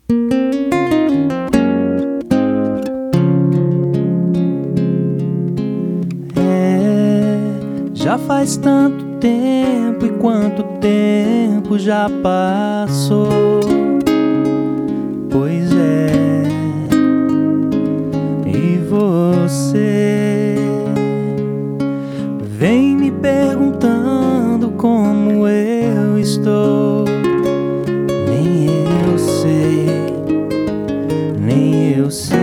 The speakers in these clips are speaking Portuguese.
Já faz tanto tempo, e quanto tempo já passou. Pois é, e você vem me perguntando como eu estou. Nem eu sei, nem eu sei.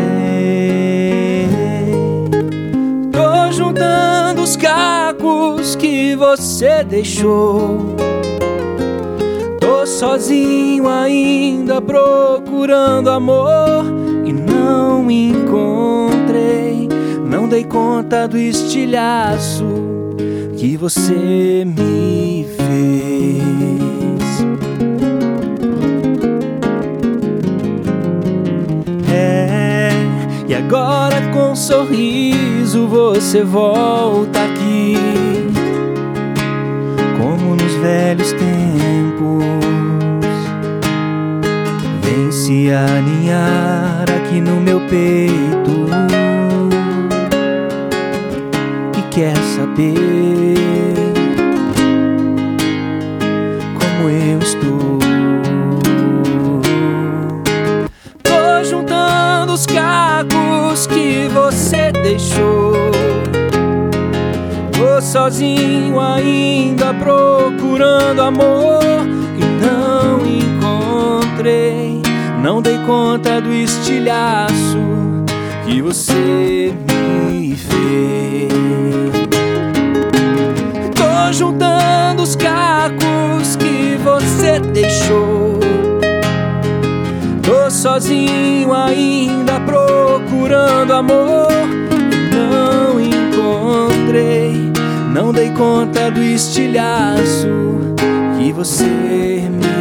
Tô juntando os cacos que você deixou. Tô sozinho ainda procurando amor e não encontrei. Não dei conta do estilhaço que você me fez. E agora com um sorriso você volta aqui, como nos velhos tempos. Vem se aninhar aqui no meu peito e quer saber como eu estou. Tô juntando os cacos que você deixou. Tô sozinho ainda procurando amor e não encontrei. Não dei conta do estilhaço que você me fez. Tô juntando os cacos que você deixou. Tô sozinho ainda procurando amor e não encontrei. Não dei conta do estilhaço que você me